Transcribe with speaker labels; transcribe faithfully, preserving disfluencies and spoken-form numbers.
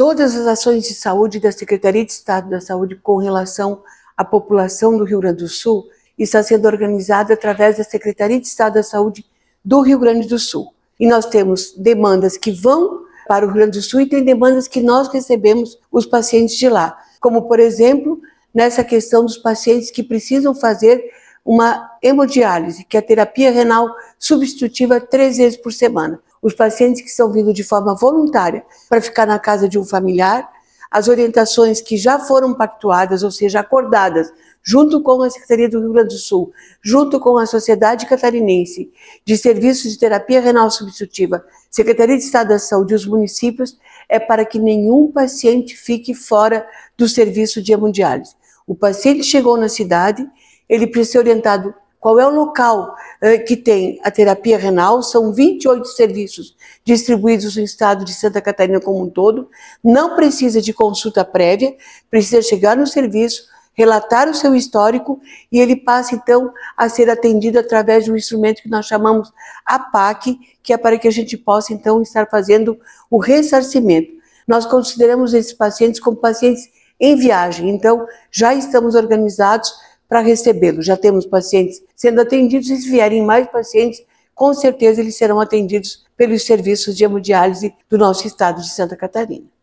Speaker 1: todas as ações de saúde da Secretaria de Estado da Saúde com relação à população do Rio Grande do Sul está sendo organizada através da Secretaria de Estado da Saúde do Rio Grande do Sul. E nós temos demandas que vão para o Rio Grande do Sul e tem demandas que nós recebemos os pacientes de lá, como, por exemplo, nessa questão dos pacientes que precisam fazer uma hemodiálise, que é a terapia renal substitutiva três vezes por semana. Os pacientes que estão vindo de forma voluntária para ficar na casa de um familiar, as orientações que já foram pactuadas, ou seja, acordadas, junto com a Secretaria do Rio Grande do Sul, junto com a Sociedade Catarinense de Serviços de Terapia Renal Substitutiva, Secretaria de Estado da Saúde e os municípios, é para que nenhum paciente fique fora do serviço de hemodiálise. O paciente chegou na cidade, ele precisa ser orientado qual é o local eh, que tem a terapia renal. São vinte e oito serviços distribuídos no estado de Santa Catarina como um todo, não precisa de consulta prévia, precisa chegar no serviço, relatar o seu histórico e ele passa então a ser atendido através de um instrumento que nós chamamos A P A C, que é para que a gente possa então estar fazendo o ressarcimento. Nós consideramos esses pacientes como pacientes em viagem, então já estamos organizados para recebê-los. Já temos pacientes sendo atendidos e se vierem mais pacientes, com certeza eles serão atendidos pelos serviços de hemodiálise do nosso estado de Santa Catarina.